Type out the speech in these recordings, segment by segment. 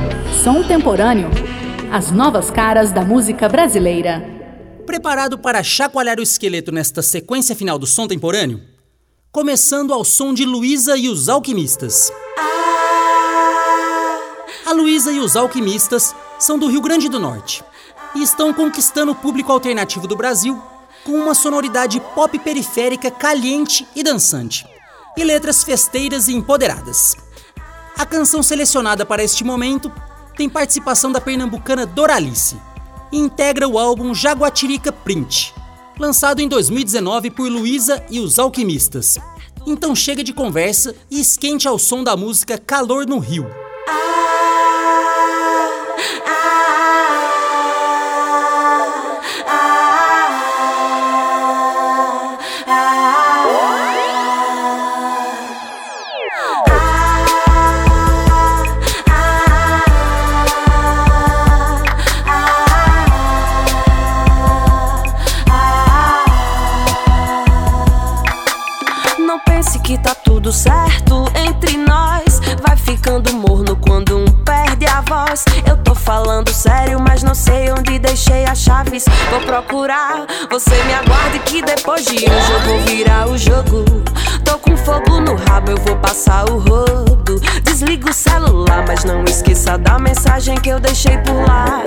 Som Temporâneo. As novas caras da música brasileira. Preparado para chacoalhar o esqueleto nesta sequência final do Som Temporâneo? Começando ao som de Luísa e os Alquimistas. A Luísa e os Alquimistas são do Rio Grande do Norte e estão conquistando o público alternativo do Brasil com uma sonoridade pop periférica caliente e dançante, e letras festeiras e empoderadas. A canção selecionada para este momento tem participação da pernambucana Doralice e integra o álbum Jaguatirica Print, lançado em 2019 por Luísa e os Alquimistas. Então chega de conversa e esquente ao som da música Calor no Rio. Tá tudo certo entre nós, vai ficando morno quando um perde a voz. Eu tô falando sério, mas não sei onde deixei as chaves. Vou procurar, você me aguarde que depois de hoje eu vou virar o jogo. Tô com fogo no rabo, eu vou passar o rodo. Desliga o celular, mas não esqueça da mensagem que eu deixei por lá.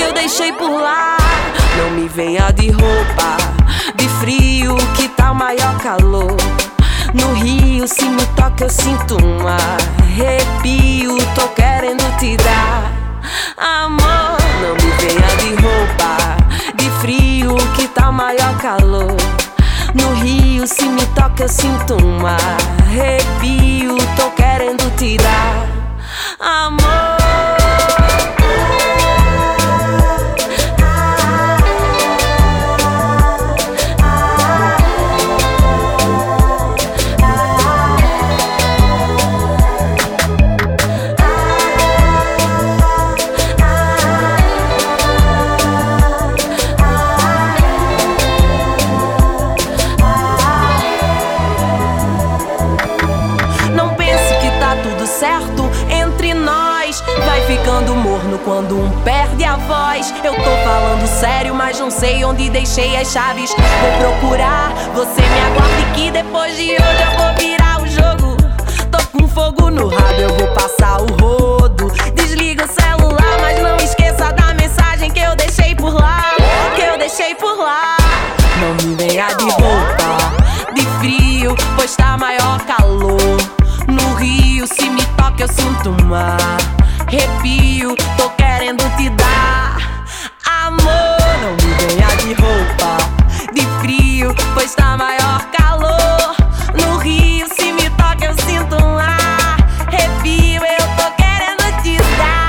Não me venha de roupa, de frio, que tá o maior calor. No Rio, se me toca eu sinto um arrepio. Tô querendo te dar amor. Não me venha de roupa, de frio, que tá o maior calor. No Rio, se me toca eu sinto um arrepio. Tô querendo te dar amor. Ficando morno quando um perde a voz. Eu tô falando sério, mas não sei onde deixei as chaves. Vou procurar, você me aguarde que depois de hoje eu vou virar o jogo. Tô com fogo no rabo, eu vou passar o rodo. Desliga o celular, mas não esqueça da mensagem que eu deixei por lá. Não me venha de roupa, de frio, pois tá maior calor. No Rio, se me toca eu sinto um arrepio. Tô querendo te dar amor. Não me venha de roupa, de frio, pois tá maior calor. No Rio, se me toca eu sinto um arrepio. Eu tô querendo te dar.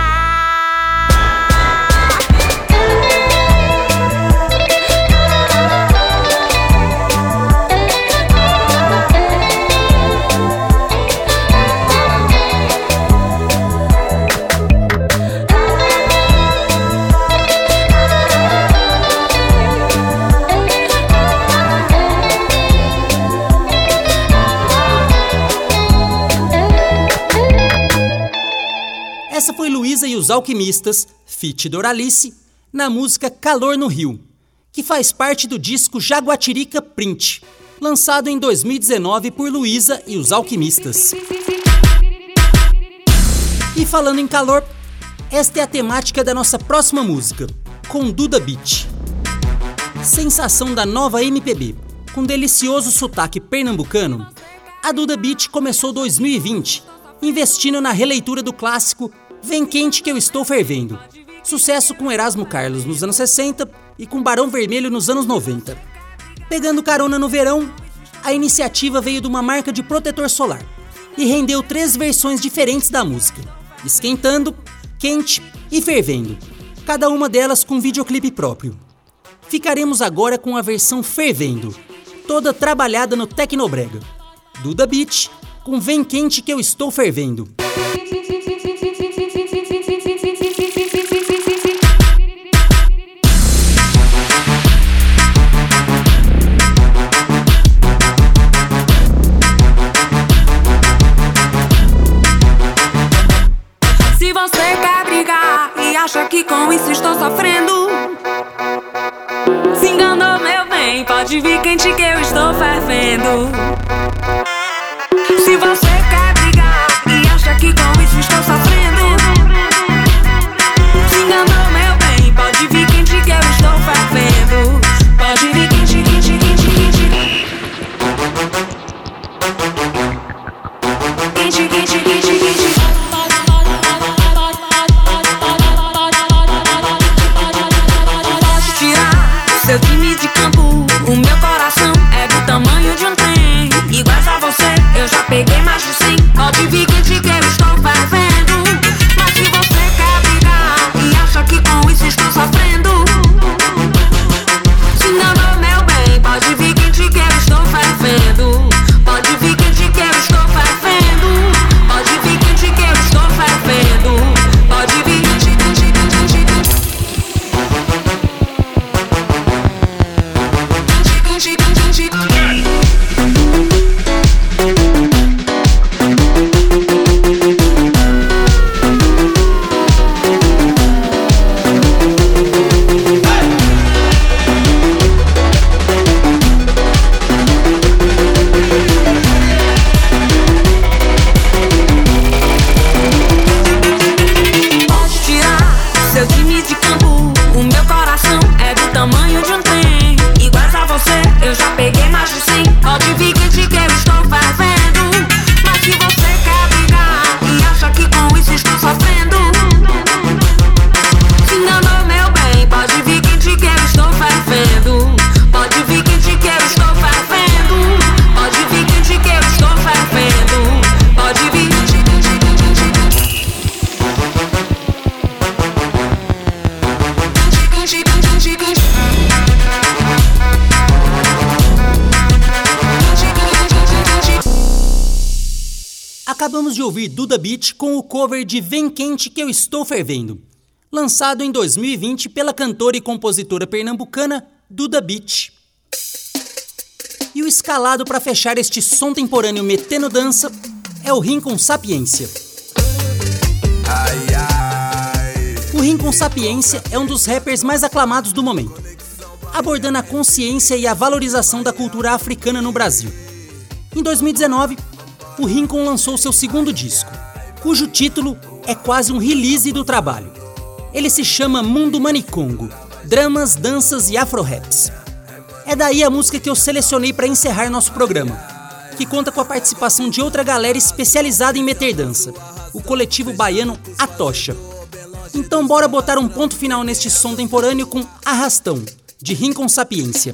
Essa foi Luísa e os Alquimistas, feat. Doralice, na música Calor no Rio, que faz parte do disco Jaguatirica Print, lançado em 2019 por Luísa e os Alquimistas. E falando em calor, esta é a temática da nossa próxima música, com Duda Beat. Sensação da nova MPB, com delicioso sotaque pernambucano, a Duda Beat começou 2020, investindo na releitura do clássico Vem Quente Que Eu Estou Fervendo, sucesso com Erasmo Carlos nos anos 60 e com Barão Vermelho nos anos 90. Pegando carona no verão, a iniciativa veio de uma marca de protetor solar e rendeu 3 versões diferentes da música: Esquentando, Quente e Fervendo, cada uma delas com videoclipe próprio. Ficaremos agora com a versão Fervendo, toda trabalhada no Tecnobrega. Duda Beat com Vem Quente Que Eu Estou Fervendo. Se você quer brigar e acha que com isso estou sofrendo, se enganou, meu bem, pode vir quente que eu estou fervendo. Se você quer brigar e acha que com isso estou sofrendo, se enganou, meu bem, pode vir quente que eu estou fervendo. Pode vir quente, quente, quente, quente. Quente, quente, quente, quente. Pode tirar o seu time de campo, o meu coração é do tamanho de um trem. Igual a você, eu já peguei mais de 100. Pode vir quente que eu estou fervendo. Mas se você quer brigar e acha que com isso estou sofrendo, se enganou, meu bem, pode vir quente que eu estou fervendo. Pode vir quente que eu estou fervendo. Pode vir quente que eu estou fervendo. Pode vir quente, quente, quente, quente. Quente, quente, quente. Acabamos de ouvir Duda Beat com o cover de Vem Quente que eu estou fervendo, lançado em 2020 pela cantora e compositora pernambucana Duda Beat. E o escalado para fechar este som temporâneo metendo dança é o Rincon Sapiência. O Rincon Sapiência é um dos rappers mais aclamados do momento, abordando a consciência e a valorização da cultura africana no Brasil. Em 2019, o Rincon lançou seu segundo disco, cujo título é quase um release do trabalho. Ele se chama Mundo Manicongo, Dramas, Danças e Afro-Raps. É daí a música que eu selecionei para encerrar nosso programa, que conta com a participação de outra galera especializada em meter dança, o coletivo baiano A Tocha. Então bora botar um ponto final neste som temporâneo com Arrastão, de Rincon Sapiência.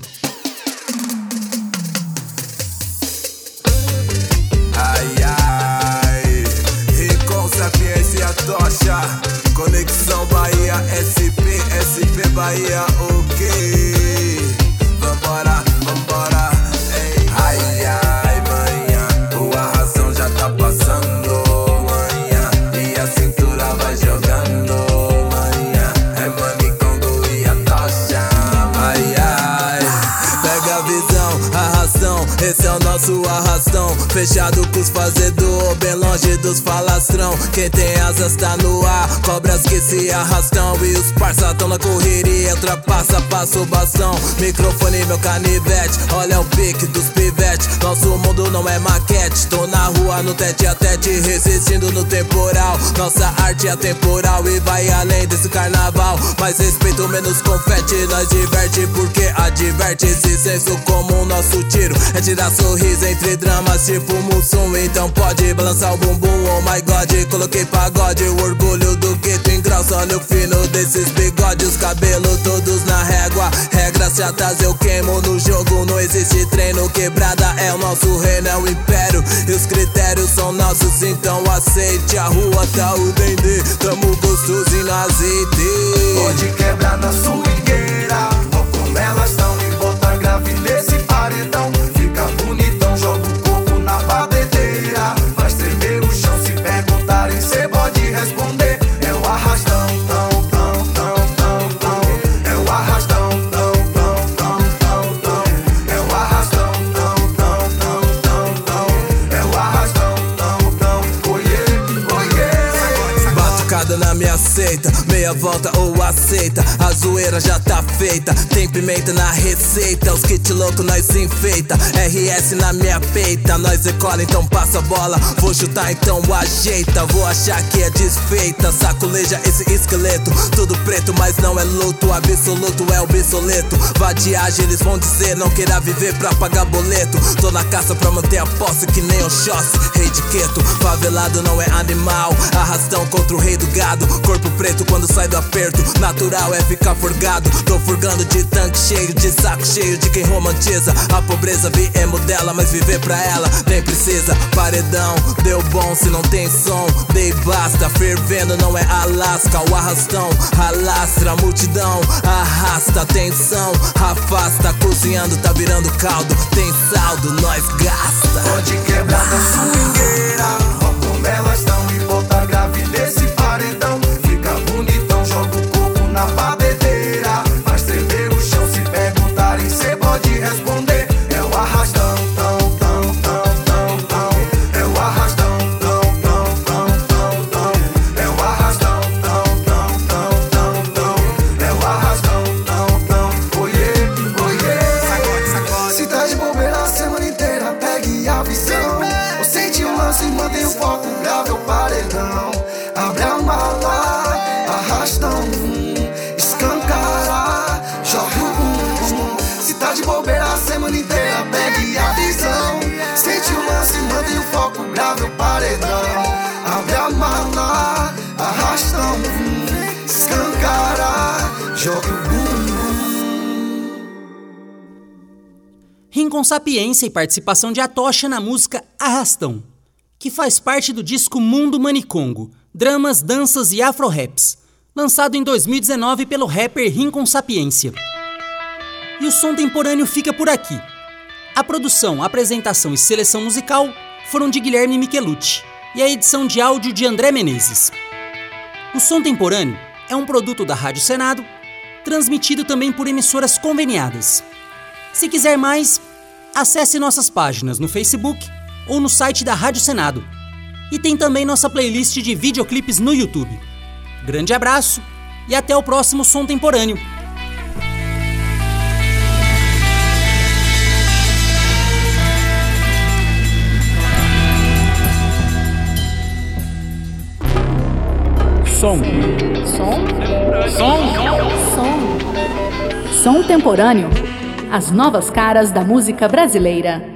Tocha, Conexão Bahia, SP Bahia, ok. Vambora, vambora, ei. Ai, ai, manhã, o arrastão já tá passando, manhã, e a cintura vai jogando, manhã, é Manicongo e a Tocha. Ai, ai, pega a visão, arrastão, esse é o nosso arrastão, fechado com os fazedor, bem longe dos falastrão. Quem tem asas tá no ar, cobras que se arrastam, e os parça tão na correria, ultrapassa, passa o bastão. Microfone, meu canivete, olha o pique dos pivete. Nosso mundo não é maquete, tô na rua no tete a tete, resistindo no temporal. Nossa arte é atemporal e vai além desse carnaval. Mais respeito, menos confete, nós diverte porque adverte. Esse senso comum, nosso tiro é tirar sorriso entre dramas tipo Mussum. Então pode balançar o bumbum, oh my god, coloquei pagode. O orgulho do gueto em graus, olha o fino desses bigodes. Os cabelos todos na régua, regras chatas eu queimo no jogo. Não existe treino, quebrada é o nosso reino, é o império. E os critérios são nossos, então aceite. A rua tá o dendê, tamo gostosinho nas ideias. Pode quebrar na swingueira, ó como elas tão, e botar grave nesse paredão. Fica bonitão, joga o corpo na batedeira. Faz tremer o chão, se perguntarem cê pode responder. É o arrastão, tão, tão, tão, tão, tão. É o arrastão, tão, tão, tão, tão, tão. É o arrastão, tão, tão, tão, tão, tão. É o arrastão, tão, tão, oiê, oiê. Batucada na minha receita, meia volta ou aceita, a zoeira já tá feita, tem pimenta na receita, os kit louco nós enfeita, RS na minha peita, nós decola então passa a bola, vou chutar então ajeita, vou achar que é desfeita, sacoleja esse esqueleto, tudo preto mas não é luto, absoluto é obsoleto, vadiagem eles vão dizer, não queira viver pra pagar boleto, tô na caça pra manter a posse que nem um chosse, rei de queto, favelado não é animal, arrastão contra o rei do gado, corpo preto quando sai do aperto, natural é ficar forgado, tô furgando de tanque cheio, de saco cheio de quem romantiza, a pobreza viemos dela, mas viver pra ela nem precisa, paredão, deu bom se não tem som, dei basta, fervendo não é Alasca, o arrastão, alastra, multidão, arrasta, tensão, afasta, cozinhando tá virando caldo, tem saldo, nós gasta. Pode quebrar da swingueira, ó como elas estão e bota grave nesse paredão, fica bonitão, joga o corpo na babedeira, faz tremer o chão se perguntarem, cê pode responder, é o arrastão, tão, tão, tão, tão, tão, é o arrastão, tão, tão, tão, tão, tão, é o arrastão, tão, tão, tão, tão, tão, é o arrastão, tão, tão, oiê, oiê. Se tá de bobeira a semana inteira, pegue a visão, ou sente o lance e mantém o foco, grave o paredão, abre a mala, arrastão, escancara, joga o bumbum. Se tá de bobeira a semana inteira, pegue a visão, sente o lance e mantém o foco, grave o paredão, abre a mala, arrastão, escancara, joga o bumbum. Rincon Sapiência e participação de Atocha na música Arrastão, que faz parte do disco Mundo Manicongo, Dramas, Danças e Afro-Raps, lançado em 2019 pelo rapper Rincon Sapiência. E o Som Temporâneo fica por aqui. A produção, apresentação e seleção musical foram de Guilherme Michelucci e a edição de áudio de André Menezes. O Som Temporâneo é um produto da Rádio Senado, transmitido também por emissoras conveniadas. Se quiser mais, acesse nossas páginas no Facebook ou no site da Rádio Senado. E tem também nossa playlist de videoclipes no YouTube. Grande abraço e até o próximo Som Temporâneo. Som Temporâneo. As novas caras da música brasileira.